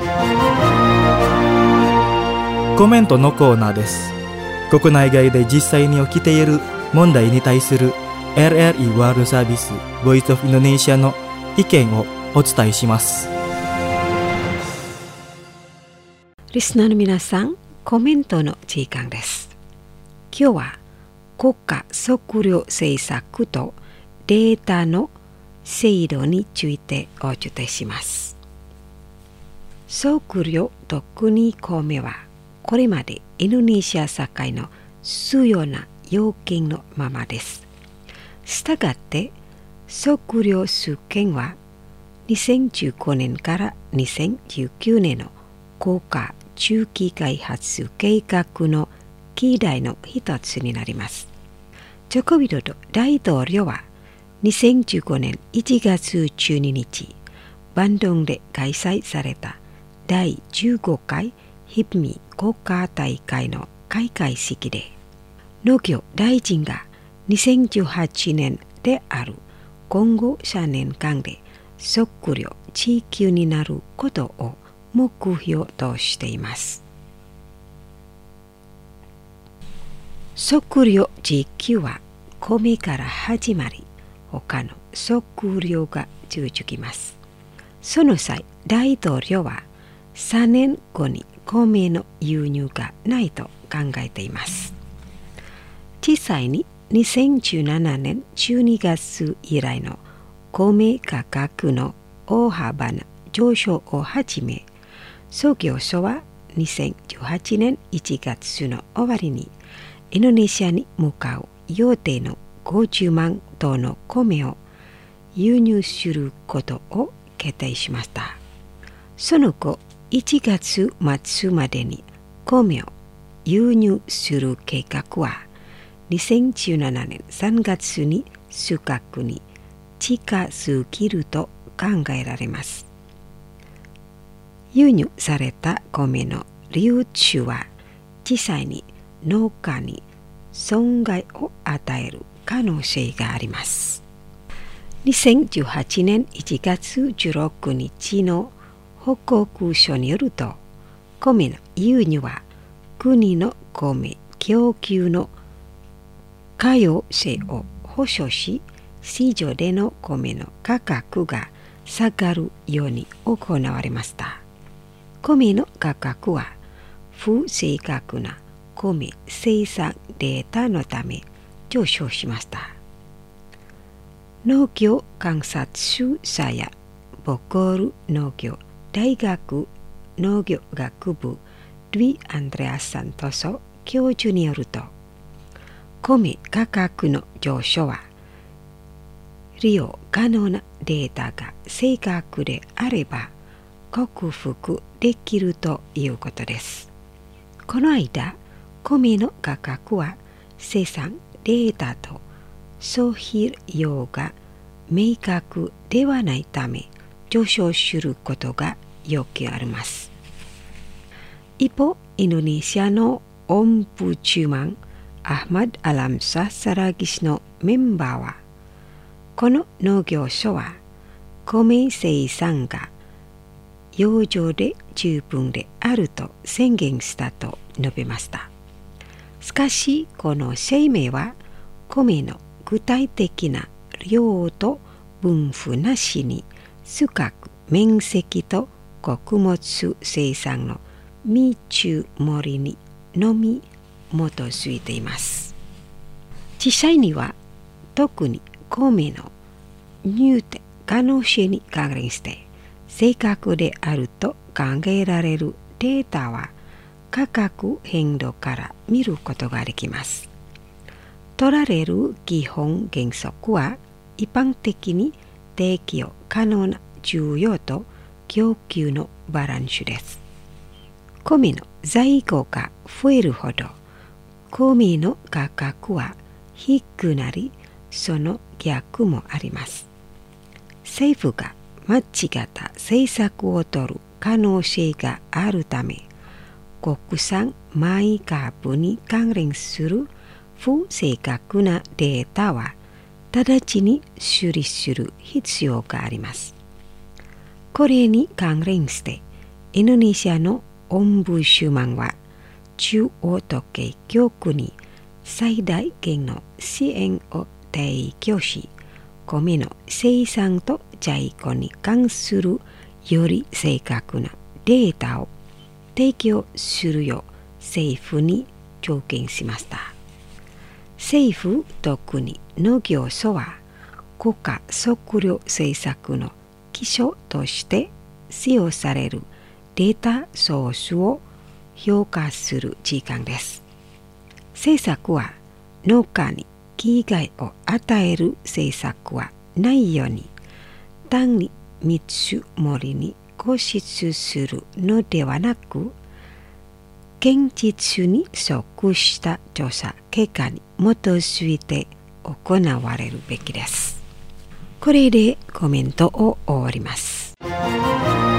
コメントのコーナーです。国内外で実際に起きている問題に対する RRI ワールドサービス Voice of Indonesia の意見をお伝えします。 リスナーの皆さん、コメントの時間です。今日は国家測量政策とデータの制度についてお伝えします。測量と国米はこれまでインドネシア社会の主要な要件のままです。したがって測量主権は2015年から2019年の国家中期開発計画の議題の一つになります。ジョコビドド大統領は2015年1月12日、バンドンで開催された第15回ヒプミ国家大会の開会式で、農業大臣が2018年である今後3年間で測量地球になることを目標としています。測量地球は米から始まり、他の測量が続きます。その際、大統領は3年後に米の輸入がないと考えています。実際に2017年12月以来の米価格の大幅な上昇をはじめ、創業者は2018年1月の終わりにインドネシアに向かう予定の50万トンの米を輸入することを決定しました。その後、1月末までに米を輸入する計画は2017年3月に収穫に近づけると考えられます。輸入された米の流通は実際に農家に損害を与える可能性があります。2018年1月16日の報告書によると、米の輸入は国の米供給の可用性を保証し、市場での米の価格が下がるように行われました。米の価格は不正確な米生産データのため上昇しました。農業観察者やボコール農業大学農業学部ルイ・アンドレアス・サントソ教授によると、米価格の上昇は利用可能なデータが正確であれば克服できるということです。この間、米の価格は生産データと消費量が明確ではないため上昇することがよくあります。一方、インドネシアのオンブチュマン・アフマド・アラムサ・サラギスのメンバーは、この農業所は米生産が洋上で十分であると宣言したと述べました。しかし、この声明は米の具体的な量と分布なしに収穫面積と穀物生産の見積もりにのみ基づいています。実際には特に米の入手可能性に関連して正確であると考えられるデータは価格変動から見ることができます。取られる基本原則は一般的に提供可能な需要と供給のバランスです。米の在庫が増えるほど米の価格は低くなり、その逆もあります。政府が間違った政策を取る可能性があるため、国産米株に関連する不正確なデータは直ちに処理する必要があります。これに関連してインドネシアのオンブシュマンは中央時計局に最大限の支援を提供し、米の生産と在庫に関するより正確なデータを提供するよう政府に条件しました。政府、特に農業省は国家食糧政策の基礎として使用されるデータソースを評価する時間です。政策は農家に危害を与える政策はないように、単に見積もりに固執するのではなく、現実に即した調査結果に基づいて行われるべきです。これでコメントを終わります。